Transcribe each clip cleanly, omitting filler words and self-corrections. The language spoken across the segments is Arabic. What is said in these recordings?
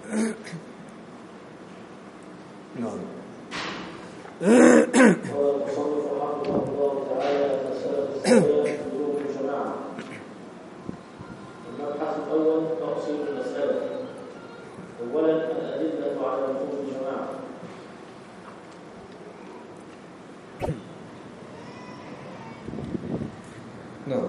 نعم. قال المصنف رحمه الله تعالى: مسألة الصيام في وجوب الجماعة. المبحث الأول تفصيل المسألة. أولا الأدلة على وجوب الجماعة. نعم.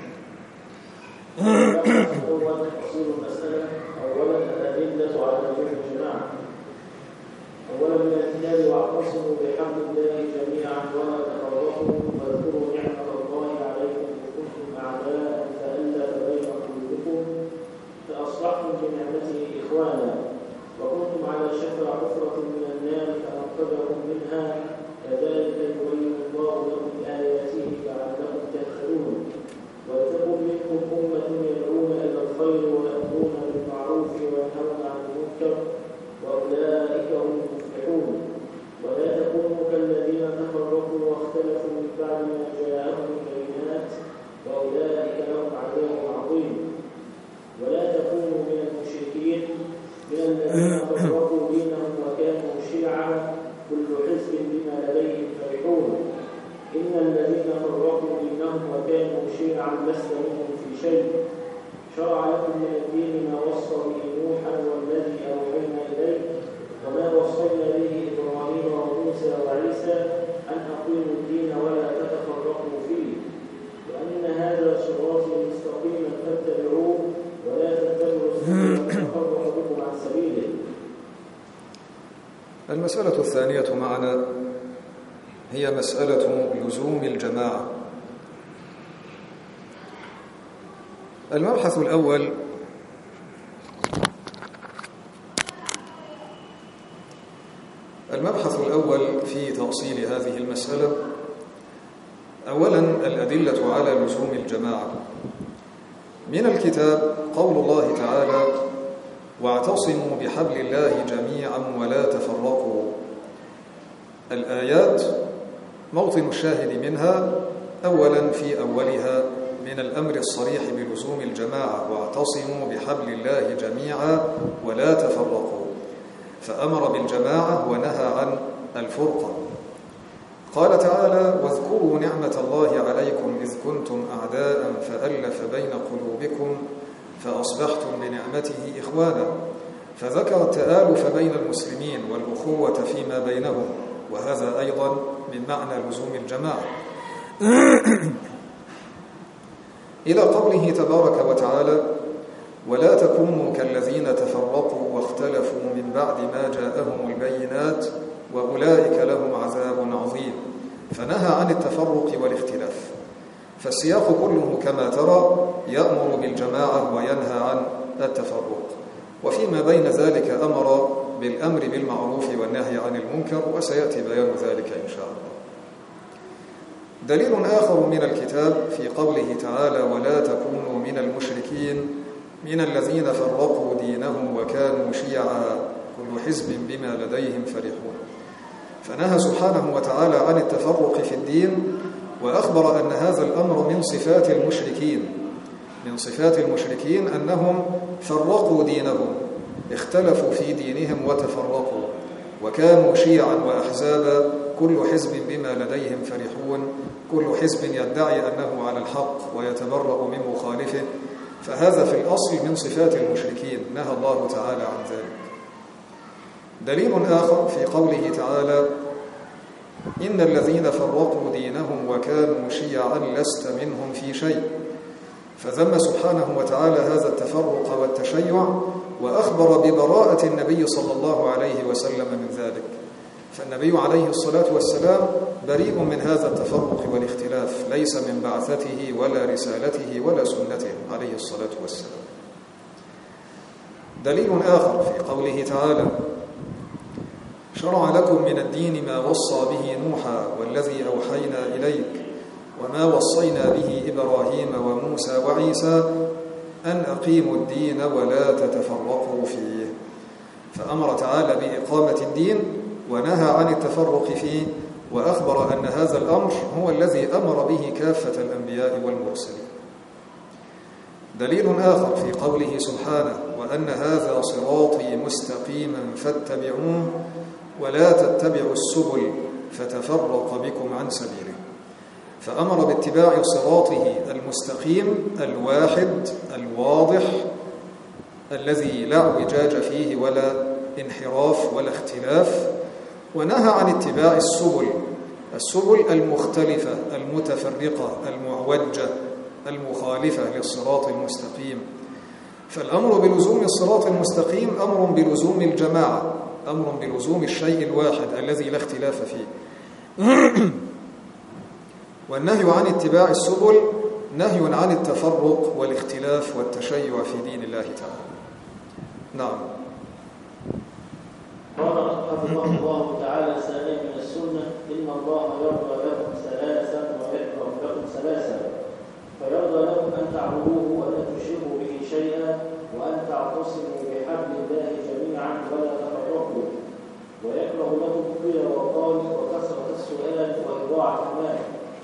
المبحث الأول تفصيل المسألة. أولا الأدلة على وجوب الجماعة. أولا من الكتاب: واعتصموا بحبل الله جميعا ولا تفرقوا واذكروا نعمة الله عليكم إذ كنتم أعداء فألف بين قلوبكم فأصبحتم بنعمته إخوانا وكنتم على شفا حفرة من النار فأنقذكم منها كذلك يبين الله لكم آياته لعلكم تهتدون ولتكن منكم أمة يدعون إلى الخير ويأمرون بالمعروف وينهون عن المنكر وأولئك هم المفلحون ولا تكونوا كالذين تفرقوا واختلفوا من بعد ما جاءهم البينات وأولئك لهم عذاب عظيم ولا تكونوا من المشركين من الذين فرقوا دينهم وكانوا شيعا كل حزب بما لديهم فرحون إن الذين فرقوا دينهم وكانوا شيعا لست منهم في شيء شرع لكم من الدين ما وصى به نوحا والذي أوحينا إليك وما وصينا به إبراهيم وموسى وعيسى أن أقيموا الدين ولا تتفرقوا فيه وأن هذا صراطي مستقيما فاتبعوه ولا تتبعوا السبل فتفرق بكم عن سبيله. المسألة الثانية معنا هي مسألة لزوم الجماعة. المبحث الأول في تأصيل هذه المسألة. أولا الأدلة على لزوم الجماعة. من الكتاب قول الله تعالى: واعتصموا بحبل الله جميعا ولا تفرقوا. الآيات موطن الشاهد منها أولا في أولها من الأمر الصريح بلزوم الجماعة: واعتصموا بحبل الله جميعا ولا تفرقوا، فأمر بالجماعة ونهى عن الفرقة. قال تعالى: واذكروا نعمة الله عليكم إذ كنتم أعداء فألف بين قلوبكم فأصبحتم بنعمته إخوانا، فذكر التآلف بين المسلمين والأخوة فيما بينهم، وهذا أيضا من معنى لزوم الجماعة. إلى قوله تبارك وتعالى: ولا تكونوا كالذين تفرقوا واختلفوا من بعد ما جاءهم البينات وأولئك لهم عذاب عظيم، فنهى عن التفرق والاختلاف. فالسياق كله كما ترى يأمر بالجماعة وينهى عن التفرق، وفيما بين ذلك أمر بالأمر بالمعروف والنهي عن المنكر، وسيأتي بيان ذلك إن شاء الله. دليل آخر من الكتاب في قوله تعالى: ولا تكونوا من المشركين من الذين فرقوا دينهم وكانوا شيعا كل حزب بما لديهم فرحون. فنهى سبحانه وتعالى عن التفرق في الدين، وأخبر أن هذا الأمر من صفات المشركين. من صفات المشركين أنهم فرقوا دينهم، اختلفوا في دينهم وتفرقوا، وكانوا شيعا وأحزابا كل حزب بما لديهم فرحون، كل حزب يدعي أنه على الحق ويتبرأ من مخالفه. فهذا في الأصل من صفات المشركين، نهى الله تعالى عن ذلك. دليل آخر في قوله تعالى: إن الذين فرقوا دينهم وكانوا شيعا لست منهم في شيء. فذم سبحانه وتعالى هذا التفرق والتشيع، وأخبر ببراءة النبي صلى الله عليه وسلم من ذلك. فالنبي عليه الصلاة والسلام بريء من هذا التفرق والاختلاف، ليس من بعثته ولا رسالته ولا سنته عليه الصلاة والسلام. دليل آخر في قوله تعالى: شرع لكم من الدين ما وصى به نوحا والذي أوحينا إليك وما وصينا به إبراهيم وموسى وعيسى أن أقيموا الدين ولا تتفرقوا فيه. فأمر تعالى بإقامة الدين ونهى عن التفرق فيه، وأخبر أن هذا الأمر هو الذي أمر به كافة الأنبياء والمرسلين. دليل آخر في قوله سبحانه: وأن هذا صراطي مستقيما فاتبعوه ولا تتبعوا السبل فتفرق بكم عن سبيله. فأمر باتباع صراطه المستقيم الواحد الواضح الذي لا اعوجاج فيه ولا انحراف ولا اختلاف، ونهى عن اتباع السبل المختلفة المتفرقة المعوجة المخالفة للصراط المستقيم. فالأمر بلزوم الصراط المستقيم أمر بلزوم الجماعة، أمر بلزوم الشيء الواحد الذي لا اختلاف فيه. والنهي عن اتباع السبل نهي عن التفرق والاختلاف والتشيع في دين الله تعالى. نعم. قال حفظه الله تعالى ثانيا من السنة: إن الله يرضى لكم ثلاثا ويكره لكم ثلاثا، فيرضى لكم أن تعبدوه ولا تشركوا به شيئا، وأن تعتصموا بحبل الله جميعا ولا تفرقوا، ويكره لكم قيل وقال وكثرة السؤال وإضاعة المال.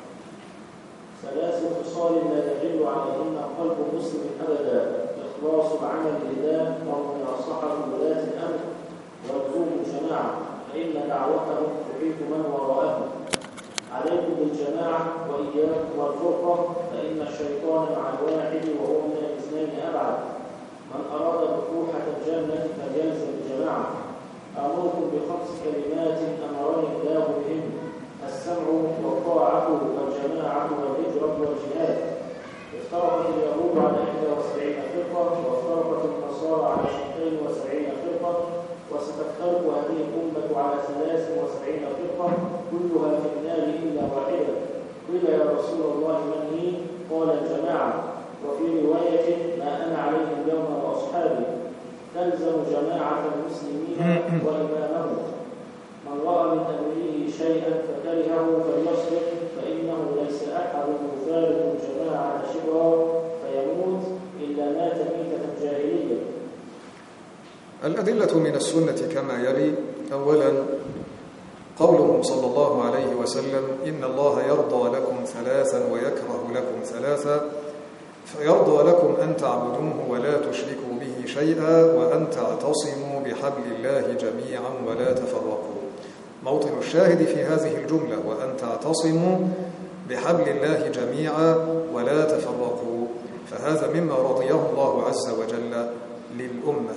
ثلاث خصال لا يجل عليهن قلب مسلم أبدا: إخلاص العمل لله ومناصحة ولاة الأمر ولزوم الجماعة، فإن دعوتهم تحيط من وراءهم. عليكم بالجماعة وإياكم والفرقة، فإن الشيطان مع الواحد وهو من الاثنين أبعد. من أراد بطوحة الجنة فليلزم الجماعة. أمركم بخمس كلمات أمرني الله بهن: السمع والطاعة والجماعة والهجرة والجهاد. افترقت اليهود على 71 فرقة، وافترقت النصارى على 72 فرقة، وستفترق هذه الأمة على 73 فرقة كلها في النار إلا واحدة. قيل يا رسول الله من هي؟ قال الجماعة. وفي رواية: ما أنا عليه اليوم وأصحابي. تلزم جماعة المسلمين وإمامهم. من رأى من أمره شيئا فكرهه فليصبر، فإنه ليس أحد يفارق الجماعة شبرا فيموت إلا مات ميتة جاهلية. الأدلة من السنة كما يلي: أولا قوله صلى الله عليه وسلم: إن الله يرضى لكم ثلاثا ويكره لكم ثلاثا، فيرضى لكم أن تعبدوه ولا تشركوا به شيئا، وأن تعتصموا بحبل الله جميعا ولا تفرقوا. موطن الشاهد في هذه الجملة: وأن تعتصموا بحبل الله جميعا ولا تفرقوا، فهذا مما رضيه الله عز وجل للأمة.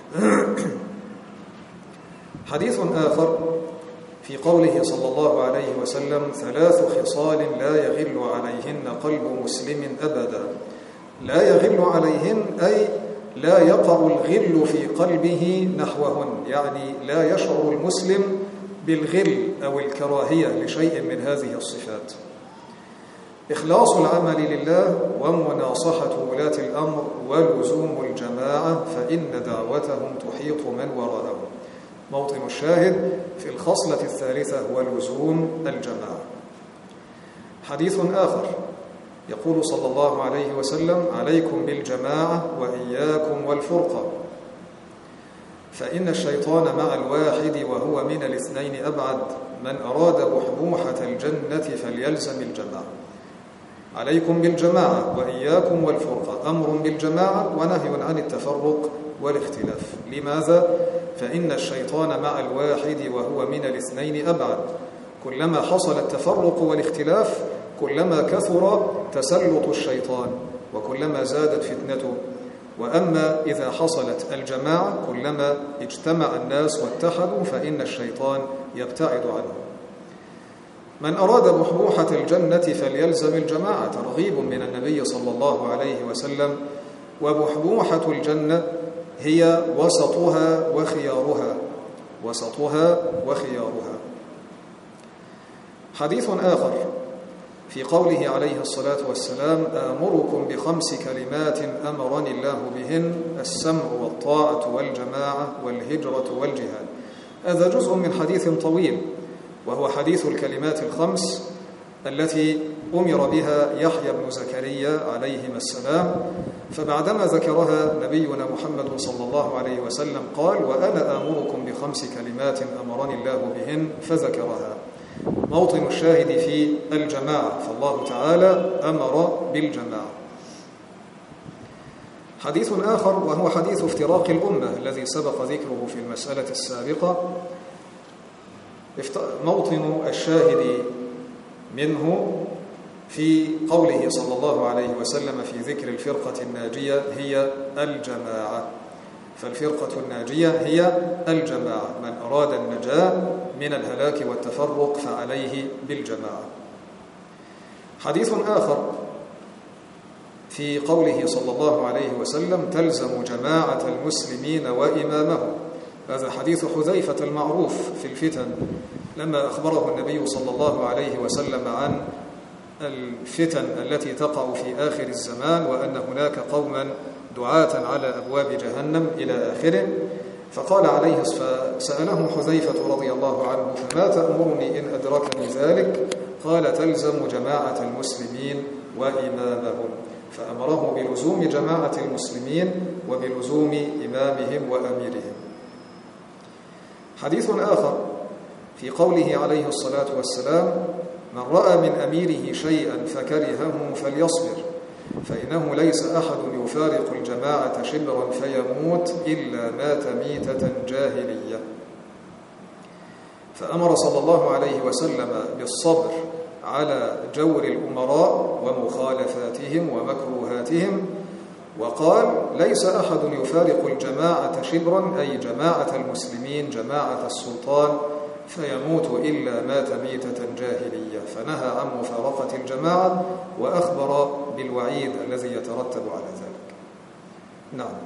حديث آخر في قوله صلى الله عليه وسلم: ثلاث خصال لا يغل عليهن قلب مسلم أبدا. لا يغل عليهن أي لا يقع الغل في قلبه نحوهن، يعني لا يشعر المسلم بالغل أو الكراهية لشيء من هذه الصفات. إخلاص العمل لله ومناصحة ولاة الأمر ولزوم الجماعة، فإن دعوتهم تحيط من وراءهم. موطن الشاهد في الخصلة الثالثة ولزوم الجماعة. حديث آخر يقول صلى الله عليه وسلم: عليكم بالجماعة وإياكم والفرقة، فإن الشيطان مع الواحد وهو من الاثنين أبعد. من أراد بحبوحة الجنة فليلزم الجماعة. عليكم بالجماعة وإياكم والفرقة، أمر بالجماعة ونهي عن التفرق والاختلاف. لماذا؟ فإن الشيطان مع الواحد وهو من الاثنين أبعد. كلما حصل التفرق والاختلاف كلما كثر تسلط الشيطان وكلما زادت فتنته. وأما إذا حصلت الجماعة كلما اجتمع الناس واتحدوا فإن الشيطان يبتعد عنه. من أراد بحبوحة الجنة فليلزم الجماعة، ترغيب من النبي صلى الله عليه وسلم. وبحبوحة الجنة هي وسطها وخيارها، وسطها وخيارها. حديث آخر في قوله عليه الصلاة والسلام: آمركم بخمس كلمات أمرني الله بهن: السمع والطاعة والجماعة والهجرة والجهاد. هذا جزء من حديث طويل، وهو حديث الكلمات الخمس التي أمر بها يحيى بن زكريا عليهما السلام. فبعدما ذكرها نبينا محمد صلى الله عليه وسلم قال: وأنا آمركم بخمس كلمات أمرني الله بهن، فذكرها. موطن الشاهد في الجماعة، فالله تعالى أمر بالجماعة. حديث آخر وهو حديث افتراق الأمة الذي سبق ذكره في المسألة السابقة. موطن الشاهد منه في قوله صلى الله عليه وسلم في ذكر الفرقة الناجية هي الجماعة. فالفرقة الناجية هي الجماعة، من أراد النجاة من الهلاك والتفرق فعليه بالجماعة. حديث آخر في قوله صلى الله عليه وسلم تلزم جماعة المسلمين وإمامهم. هذا حديث حذيفة المعروف في الفتن لما أخبره النبي صلى الله عليه وسلم عن الفتن التي تقع في آخر الزمان وأن هناك قوما دعاة على أبواب جهنم إلى آخره. فقال عليه فسأله حذيفة رضي الله عنه فما تأمرني إن أدركني ذلك؟ قال تلزم جماعة المسلمين وإمامهم، فأمره بلزوم جماعة المسلمين وبلزوم إمامهم وأميرهم. حديث آخر في قوله عليه الصلاة والسلام من رأى من أميره شيئا فكرهه فليصبر فإنه ليس أحد يفارق الجماعة شبرا فيموت إلا مات ميتة جاهلية. فأمر صلى الله عليه وسلم بالصبر على جور الأمراء ومخالفاتهم ومكروهاتهم، وقال ليس أحد يفارق الجماعة شبرا أي جماعة المسلمين جماعة السلطان فيموت إلا مات ميتة جاهلية، فنهى عن مفارقة الجماعة وأخبر بالوعيد الذي يترتب على ذلك. نعم.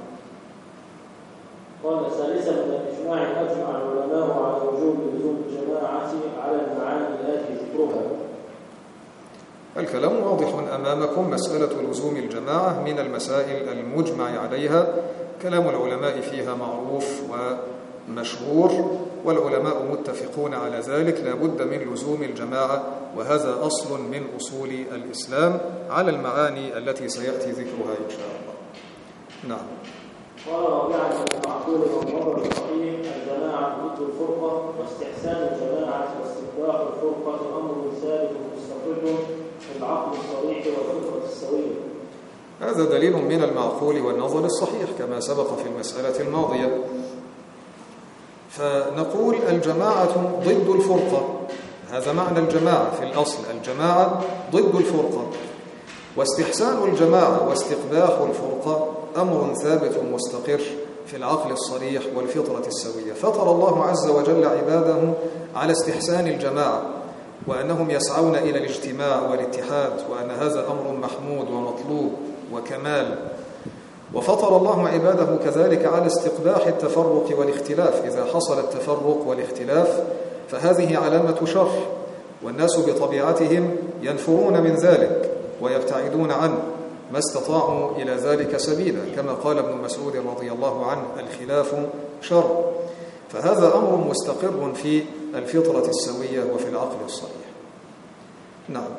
قال ثالثا من الإجماع أجمع العلماء على وجوب لزوم الجماعة على المعاني التي ذكرها. الكلام واضح أمامكم. مسألة لزوم الجماعة من المسائل المجمع عليها، كلام العلماء فيها معروف ومشهور والعلماء متفقون على ذلك، لا بد من لزوم الجماعة، وهذا أصل من أصول الإسلام على المعاني التي سيأتي ذكرها إن شاء الله. نعم. قال رابعا من المعقول والنظر الصحيح الجماعة ضد الفرقة، واستحسان الجماعة واستباح الفرقة أمر ثابت مستقر في العقل الصريح والفطرة السوية. هذا دليل من المعقول والنظر الصحيح كما سبق في المسألة الماضية. فنقول الجماعة ضد الفرقة، هذا معنى الجماعة في الأصل، الجماعة ضد الفرقة، واستحسان الجماعة واستقباح الفرقة أمر ثابت مستقر في العقل الصريح والفطرة السوية. فطر الله عز وجل عباده على استحسان الجماعة وأنهم يسعون إلى الاجتماع والاتحاد، وأن هذا أمر محمود ومطلوب وكمال. وفطر الله عباده كذلك على استقباح التفرق والاختلاف، إذا حصل التفرق والاختلاف فهذه علامة شر، والناس بطبيعتهم ينفرون من ذلك ويبتعدون عنه ما استطاعوا إلى ذلك سبيلا، كما قال ابن مسعود رضي الله عنه الخلاف شر. فهذا أمر مستقر في الفطرة السوية وفي العقل الصريح. نعم.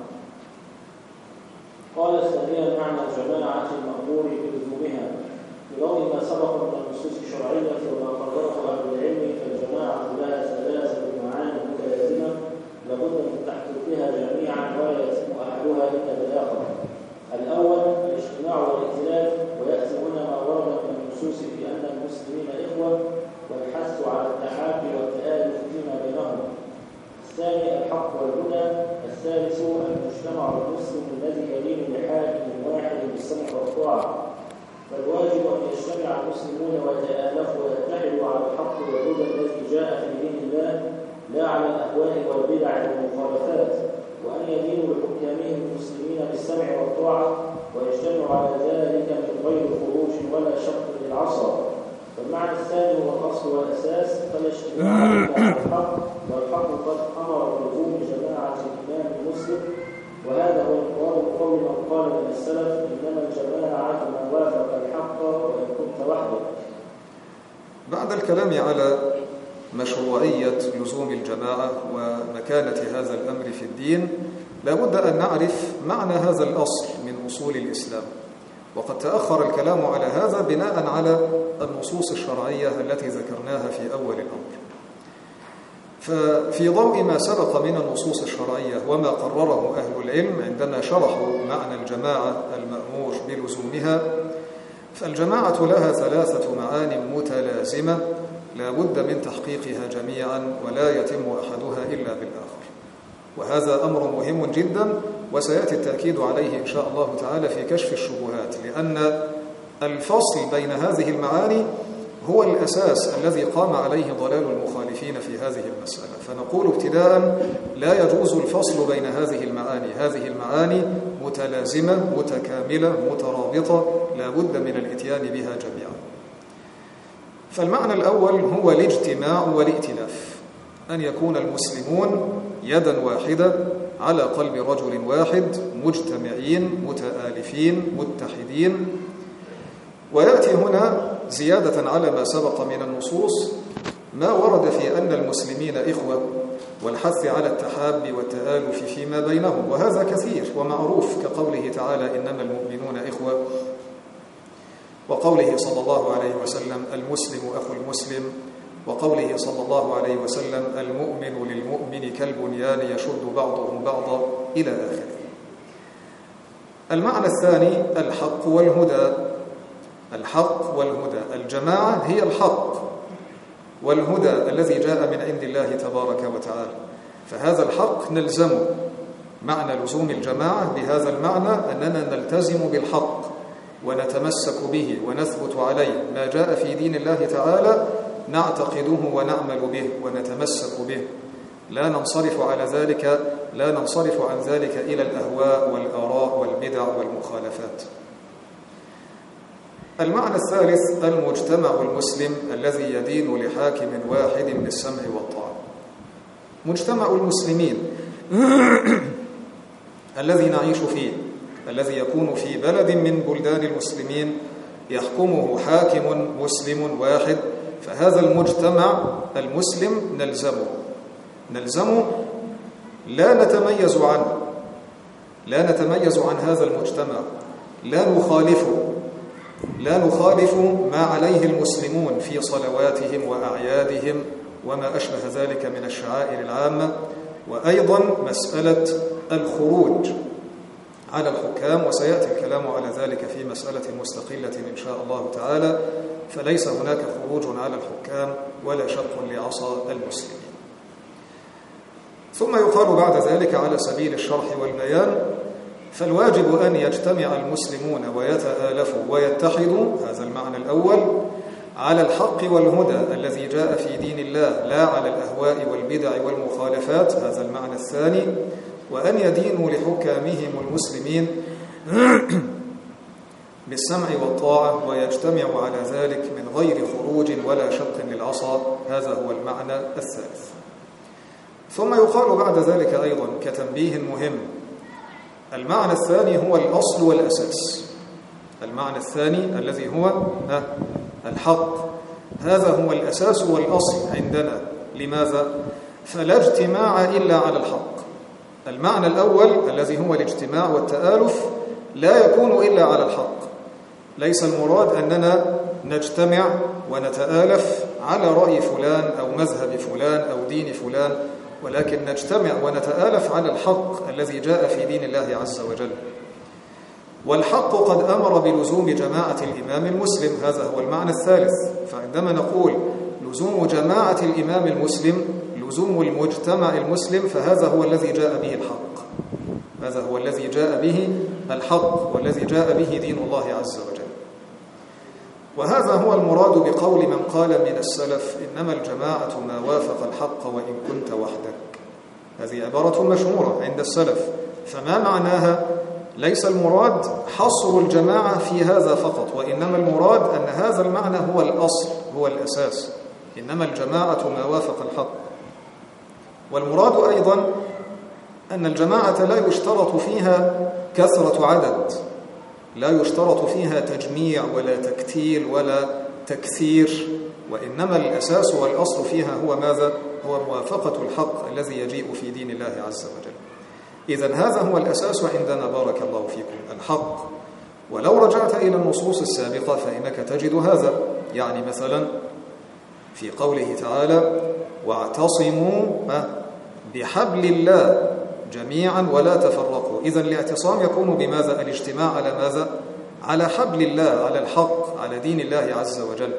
قال ثانيا معنى الجماعة المأمور بلزومها بضوء ما سبق من النصوص الشرعية وما قرره أهل العلم، فالجماعة لها ثلاثة معاني متلازمة لابد من تحقيقها جميعا ولا يتم أحدها إلا بالآخر. الأول الاجتماع والائتلاف، ويأتي هنا ما ورد من النصوص في أن المسلمين إخوة والحث على التحاب والتآلف فيما بينهم. الثاني الحق والهدى. الثالث المجتمع المسلم الذي يلين لحاكم واحد بالسمع والطاعة. فالواجب أن يجتمع المسلمون ويتآلفوا ويتحدوا على الحق والهدى الذي جاء في دين الله، لا على الأهواء والبدع والمخالفات، وأن يدينوا لحكامهم المسلمين بالسمع والطاعة ويجتمعوا على ذلك من غير خروج ولا شق للعصا. والمعنى الثاني هو الأصل والأساس، فالاجتماع على الحق، والحق قد أمر بلزوم جماعة الإمام المسلم، وهذا هو المراد بقول من قال من السلف إنما الجماعة من وافق الحق وإن كنت وحدك. بعد الكلام على مشروعية لزوم الجماعة ومكانة هذا الأمر في الدين، لا بد أن نعرف معنى هذا الأصل من أصول الإسلام، وقد تأخر الكلام على هذا بناء على النصوص الشرعية التي ذكرناها في أول الأمر. ففي ضوء ما سبق من النصوص الشرعية وما قرره أهل العلم عندما شرحوا معنى الجماعة المأمور بلزومها، فالجماعة لها 3 معان متلازمة لا بد من تحقيقها جميعا، ولا يتم أحدها إلا بالآخر. وهذا أمر مهم جدا، وسيأتي التأكيد عليه إن شاء الله تعالى في كشف الشبهات، لأن الفصل بين هذه المعاني هو الأساس الذي قام عليه ضلال المخالفين في هذه المسألة. فنقول ابتداء: لا يجوز الفصل بين هذه المعاني. هذه المعاني متلازمة متكاملة مترابطة، لا بد من الاتيان بها جميعا. فالمعنى الأول هو الاجتماع والائتلاف، أن يكون المسلمون يدا واحدة على قلب رجل واحد، مجتمعين متآلفين متحدين. ويأتي هنا زيادة على ما سبق من النصوص ما ورد في أن المسلمين إخوة، والحث على التحاب والتآلف فيما بينهم، وهذا كثير ومعروف، كقوله تعالى: إنما المؤمنون إخوة، وقوله صلى الله عليه وسلم: المسلم أخو المسلم، وقوله صلى الله عليه وسلم: المؤمن للمؤمن كالبنيان يشد بعضهم بعضا، إلى آخره. المعنى الثاني الحق والهدى. الحق والهدى، الجماعة هي الحق، والهدى الذي جاء من عند الله تبارك وتعالى. فهذا الحق نلزمه. معنى لزوم الجماعة بهذا المعنى أننا نلتزم بالحق ونتمسك به ونثبت عليه. ما جاء في دين الله تعالى نعتقده ونعمل به ونتمسك به، لا ننصرف عن ذلك إلى الأهواء والآراء والبدع والمخالفات. المعنى الثالث المجتمع المسلم الذي يدين لحاكم واحد بالسمع والطاعة. مجتمع المسلمين الذي نعيش فيه، الذي يكون في بلد من بلدان المسلمين يحكمه حاكم مسلم واحد، فهذا المجتمع المسلم نلزمه، لا نتميز عن هذا المجتمع، لا نخالف ما عليه المسلمون في صلواتهم وأعيادهم وما أشبه ذلك من الشعائر العامة. وأيضا مسألة الخروج على الحكام، وسيأتي الكلام على ذلك في مسألة مستقلة إن شاء الله تعالى. فليس هناك خروج على الحكام ولا شق لعصا المسلمين. ثم يقال بعد ذلك على سبيل الشرح والبيان: فالواجب أن يجتمع المسلمون ويتآلفوا ويتحدوا، هذا المعنى الأول، على الحق والهدى الذي جاء في دين الله، لا على الأهواء والبدع والمخالفات، هذا المعنى الثاني. وأن يدينوا لحكامهم المسلمين بالسمع والطاعة ويجتمعوا على ذلك من غير خروج ولا شق للعصا، هذا هو المعنى الثالث. ثم يقال بعد ذلك أيضا كتنبيه مهم: المعنى الثاني هو الأصل والأساس. المعنى الثاني الذي هو الحق، هذا هو الأساس والأصل عندنا. لماذا؟ فلا اجتماع إلا على الحق. المعنى الأول الذي هو الاجتماع والتآلف لا يكون إلا على الحق. ليس المراد أننا نجتمع ونتآلف على رأي فلان أو مذهب فلان أو دين فلان، ولكن نجتمع ونتآلف على الحق الذي جاء في دين الله عز وجل. والحق قد أمر بلزوم جماعة الإمام المسلم، هذا هو المعنى الثالث. فعندما نقول لزوم جماعة الإمام المسلم، لزوم المجتمع المسلم، فهذا هو الذي جاء به الحق، هذا هو الذي جاء به الحق والذي جاء به دين الله عز وجل. وهذا هو المراد بقول من قال من السلف: إنما الجماعة ما وافق الحق وإن كنت وحدك. هذه عبارة مشهورة عند السلف. فما معناها؟ ليس المراد حصر الجماعة في هذا فقط، وإنما المراد أن هذا المعنى هو الأصل، هو الأساس. إنما الجماعة ما وافق الحق. والمراد أيضا أن الجماعة لا يشترط فيها كثرة عدد، لا يشترط فيها تجميع ولا تكتيل ولا تكثير، وإنما الأساس والأصل فيها هو ماذا؟ هو موافقة الحق الذي يجيء في دين الله عز وجل. إذن هذا هو الأساس عندنا، بارك الله فيكم، الحق. ولو رجعت إلى النصوص السابقة فإنك تجد هذا. يعني مثلا في قوله تعالى: واعتصموا بحبل الله جميعا ولا تفرقوا. إذن الاعتصام يكون بماذا؟ الاجتماع على ماذا؟ على حبل الله، على الحق، على دين الله عز وجل.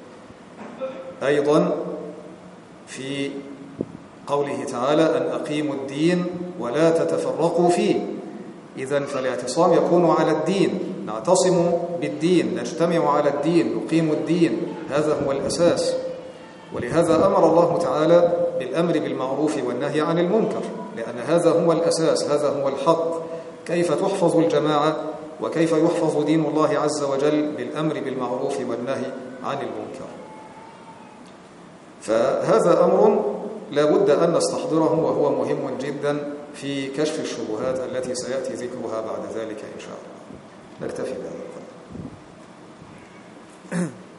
أيضا في قوله تعالى أن أقيموا الدين ولا تتفرقوا فيه. إذن فالاعتصام يكون على الدين، نعتصم بالدين، نجتمع على الدين، نقيم الدين، هذا هو الأساس. ولهذا أمر الله تعالى بالأمر بالمعروف والنهي عن المنكر، لأن هذا هو الأساس، هذا هو الحق. كيف تحفظ الجماعة وكيف يحفظ دين الله عز وجل؟ بالأمر بالمعروف والنهي عن المنكر. فهذا أمر لا بد أن نستحضره، وهو مهم جدا في كشف الشبهات التي سيأتي ذكرها بعد ذلك إن شاء الله. نكتفي بهذا.